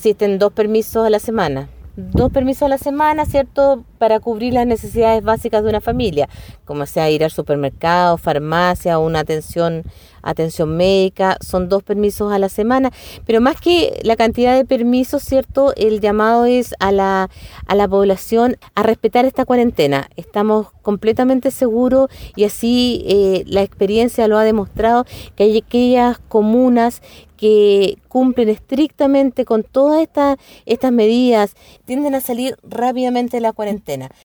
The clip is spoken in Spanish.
existen 2 permisos a la semana. 2 permisos a la semana, ¿cierto? Para cubrir las necesidades básicas de una familia, como sea ir al supermercado, farmacia, una atención médica. Son 2 permisos a la semana, pero más que la cantidad de permisos, ¿cierto? El llamado es a la población a respetar esta cuarentena. Estamos completamente seguros y así la experiencia lo ha demostrado, que hay aquellas comunas que cumplen estrictamente con todas estas medidas, tienden a salir rápidamente de la cuarentena.